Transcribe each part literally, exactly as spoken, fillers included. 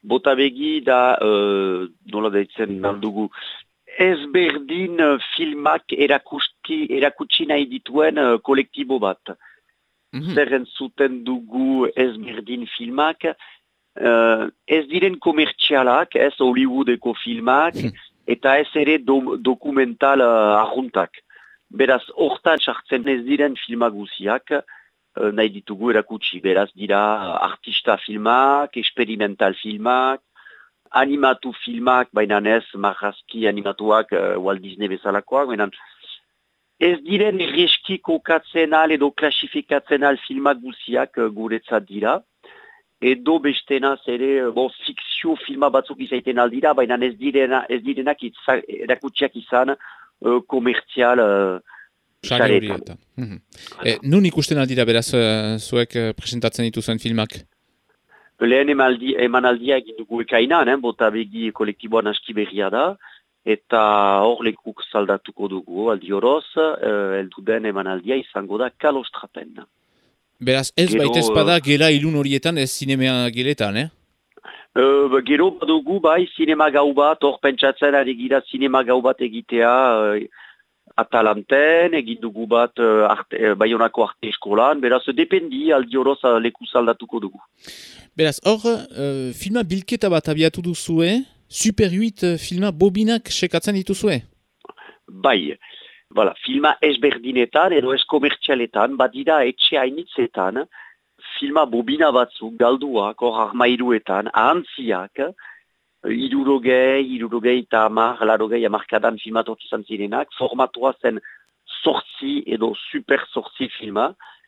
botabegi da, uh, nola deitzen aldugu, ezberdin filmak erakusti, erakutsi nahi dituen uh, kolektibo bat. Mm-hmm. Zer entzuten dugu ezberdin filmak, uh, ez diren komertzialak, ez Hollywoodeko filmak, eta ez ere do, dokumental uh, arruntak. Beraz, hortan sartzen ez diren filmak guziak, uh, nahi ditugu erakutsi. Beraz, dira artista filmak, experimental filmak, animatu filmak, baina ez marrazki animatuak uh, Walt Disney bezalakoak, baina ez diren erreski kokatzen al edo klasifikatzen al filmak guziak uh, guretzat dira. Edo bestenaz ere, bo, fikzio filma batzuk izaiten aldira, baina ez direna, ez direnak itza, erakutsiak izan uh, komertzial uh, Sare horietan. Mm-hmm. E, nun ikusten aldira beraz uh, zuek uh, presentatzen dituzuen filmak? Lehen emaldi, emanaldia egin dugu ekainan, eh, botabegi kolektiboan aski berria da, eta hor lekuk saldatuko dugu aldi horoz, uh, eldu den emanaldia izango da Kalostrapen. Beraz, ez gero, baita espada gela ilun horietan, ez zinema geletan, eh? Uh, gero badugu bai, zinema gau bat, hor pentsatzen ari gira zinema gau bat egitea uh, Atalanten, egin dugu bat uh, arte, uh, Baionako arte eskolan, beraz, dependi aldi horoz uh, leku saldatuko dugu. Beraz, hor, uh, filma bilketa bat abiatu duzue, Super huit uh, filma bobinak sekatzen dituzue? Bai. Voilà, filma ezberdinetan edo ez komertzialetan, badira etxe hainitzetan, filma bobina batzuk, galduak, hor armairuetan, ahantziak, irurogei, irurogei eta amar, larogei amarkadan filmatok izan zirenak, formatua zen sortzi edo super sortzi filma,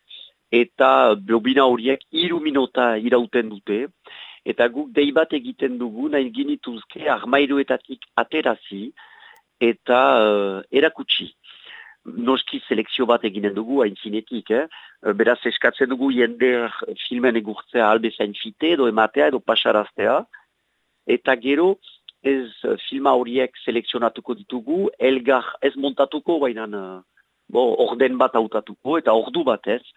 eta bobina horiek hiru minota irauten dute, eta guk dei bat egiten dugu, nahi ginituzke armairuetatik aterazi, eta uh, erakutsi. Noski selekzio bat eginen dugu haintzinetik, eh? Beraz eskatzen dugu jender filmen egurtzea albezain fite edo ematea edo pasaraztea, eta gero ez filma horiek selekzionatuko ditugu, elgar ez montatuko, baina uh, bo, orden bat hautatuko eta ordu bat ez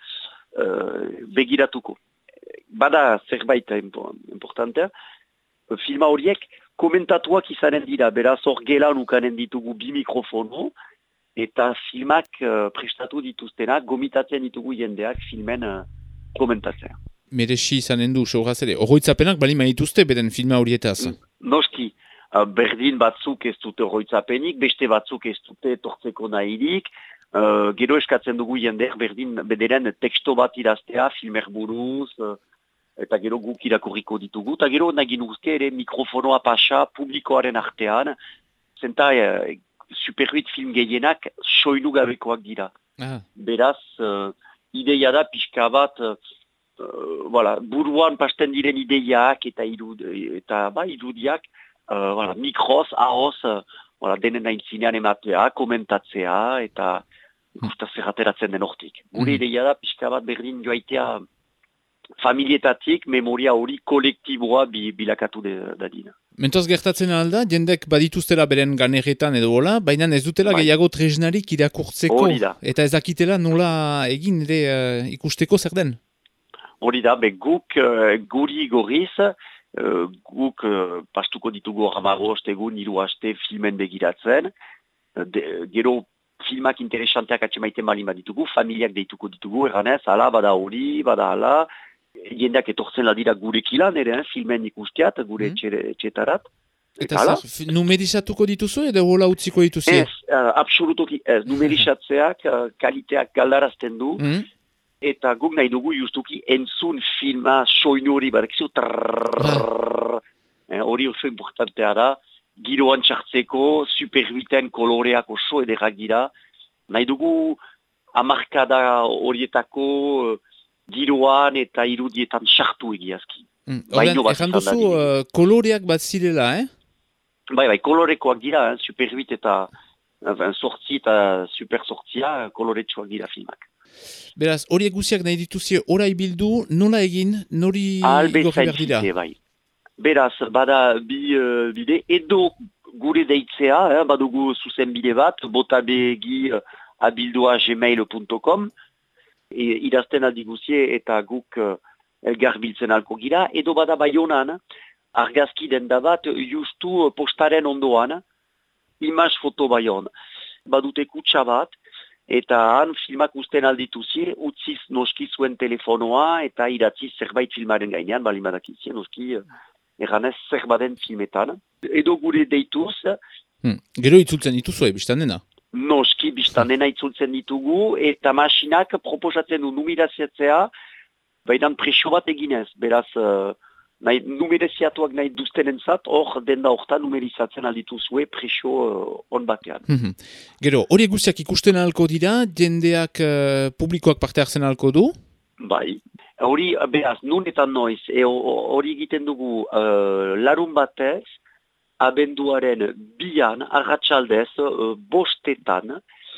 uh, begiratuko. Bada zerbait importantea, filma horiek komentatuak izanen dira, beraz hor gelan ukanen ditugu bi mikrofono, eta filmak uh, prestatu dituztenak, gomitatzen ditugu jendeak filmen uh, komentatzea. Merexi izanen du, sograz ere, horroitzapenak bali maituzte beren filma horietaz? Noski, uh, berdin batzuk ez dute horroitzapenik, beste batzuk ez dute tortzeko nahirik, uh, gero eskatzen dugu jendeak berdin bederen teksto bat idaztea, filmer buruz, uh, eta gero guk irakurriko ditugu, eta gero nagin uste ere mikrofonoa pasa publikoaren artean, zenta uh, Super huit film gehienak soinu gabekoak dira. Ah. Beraz, uh, ideia da pixka bat, uh, uh, voilà, buruan pasten diren ideiak eta, irud, eta ba, irudiak, uh, voilà, mikroz, ahoz, uh, voilà, denen aintzinean ematea, komentatzea, eta guztaz errateratzen den hortik. Gure mm. ideia da pixka bat berdin joaitea familietatik, memoria hori kolektiboa bi, bilakatu dadina. Mentoz gertatzen alda, jendek badituztela beren ganeretan edo hola, baina ez dutela bai. Gehiago tresnarik irakurtzeko. Eta ez dakitela nola egin ere uh, ikusteko zer den? Hori da, be guk uh, guri gorriz, uh, guk uh, pastuko ditugu hamabost egun, hiru aste filmen begiratzen, de, gero filmak interesanteak atxemaiten malin baditugu, familiak deituko ditugu, erranez, ala, bada hori, bada ala, jendeak etortzen ladira gurekilan ere, eh, filmen ikusteat, gure mm. etxetarat. Eta zer, numerizatuko dituzu edo hola utziko dituzu? Ez, uh, absolutoki ez, numerizatzeak uh, kaliteak galdarazten du, mm. eta guk nahi dugu justuki entzun filma soinu hori barekizu, hori oso importantea da, giroan txartzeko, Super huiten koloreak oso ederrak dira, nahi dugu hamarkada horietako uh, giroan eta irudietan sartu egiazki. Mm. Horren, ezan duzu uh, koloreak bat zirela, eh? Bai, bai, kolorekoak dira, eh? Super huit eta enfin, sortzi eta super sortzia koloretsuak dira filmak. Beraz, horiek guziak nahi dituzie orai bildu, nola egin, nori gorri behar dira? Bai. Beraz, bada bi uh, bide, edo gure deitzea, eh? Badugu zuzen bide bat, botabegi uh, abildua gmail punto com, E, idazten aldiguzie eta guk uh, elgar biltzen alko gira, edo bada Baionan, argazki denda bat, justu postaren ondoan, imaz foto baion. Badute kutsa bat, eta han filmak usten aldituzie, utziz noski zuen telefonoa, eta idatziz zerbait filmaren gainean, bali badakizien, noski erranez zerbaden filmetan. Edo gure deituz. Hmm. Gero itzultzen dituzue, biztan dena? Noski, biztan dena itzultzen ditugu, eta masinak proposatzen du numeraziatzea, baina presio bat eginez, beraz, uh, nahi, numeraziatuak nahi duztenentzat, hor denda hortan numerizatzen aldituzue presio uh, on batean. Mm-hmm. Gero, hori guztiak ikusten ahalko dira, jendeak uh, publikoak parte hartzen ahalko du? Bai, hori, beraz, nun eta noiz, hori egiten dugu uh, larun batez, abenduaren bian, arratsaldez, uh, bostetan,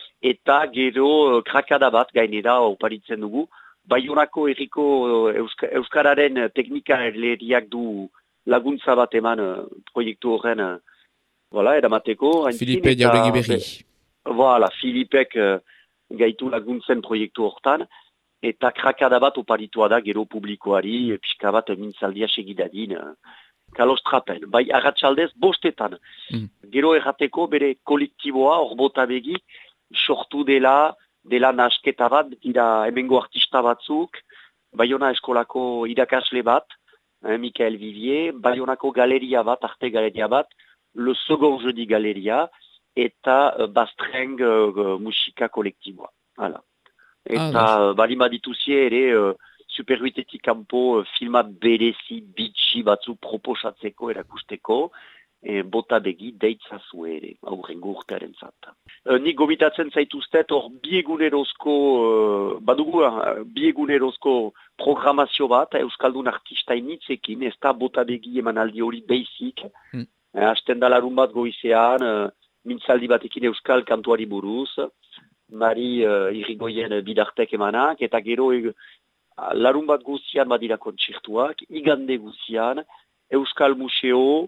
eta gero uh, krakada bat gainera oparitzen dugu, Baionako erriko uh, Euska, Euskararen teknika erleriak du laguntza bat eman uh, proiektu horren uh, voilà, eramateko. Filipe Jauregi berri. Voilà, Filipek uh, gaitu laguntzen proiektu hortan, eta krakada bat oparitua da gero publikoari, pixka bat mintzaldia segidadin, uh, kalostrapen. Bai, arratsaldez bostetan. Mm. Gero errateko bere kolektiboa, horbota begi, sortu dela, dela nasketa bat, dira hemengo artista batzuk, Baiona eskolako irakasle bat, eh, Michael Vivier, Baionako galeria bat, arte galeria bat, Le Second Jeudi galeria, eta uh, Bastreng uh, musika kolektiboa. Hala. Eta ah, bali badituzie ere, uh, Super huitetik kanpo uh, filma berezi, bitxi batzu proposatzeko, erakusteko, E, bota begi deitzazu ere, aurrengo urtearen zat. E, nik gomitatzen zaituztet hor biegunerozko, e, badugu, biegunerozko programazio bat, Euskaldun artista initzekin, ez da bota begi emanaldi hori beizik. Hmm. E, Asten da larun bat goizean, e, mintzaldi batekin Euskal kantuari buruz, Mari e, Irigoyen bidartek emanak, eta gero e, larun bat guzian badira kontzertuak, igande guzian, Euskal Museo,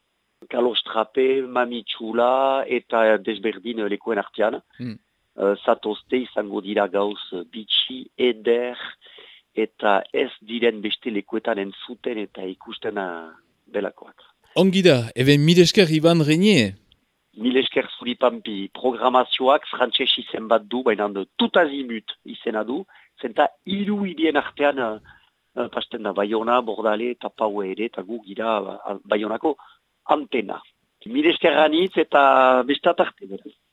Kalostrape, Mamitxula eta desberdin lekuen artean. Mm. Uh, zatozte izango dira gauz bitxi, eder, eta ez diren beste lekuetan entzuten eta ikusten delakoak. Ongi da, eben mil esker Iban Renier. Mil esker zuri pampi. Programazioak frantxez izen bat du, baina tout azimut izena du, zenta hiru hirien artean uh, pasten da Baiona, Bordale, eta Paue ere, eta gu gira uh, Baionako antena. Mil esker ganitz eta bestat arte.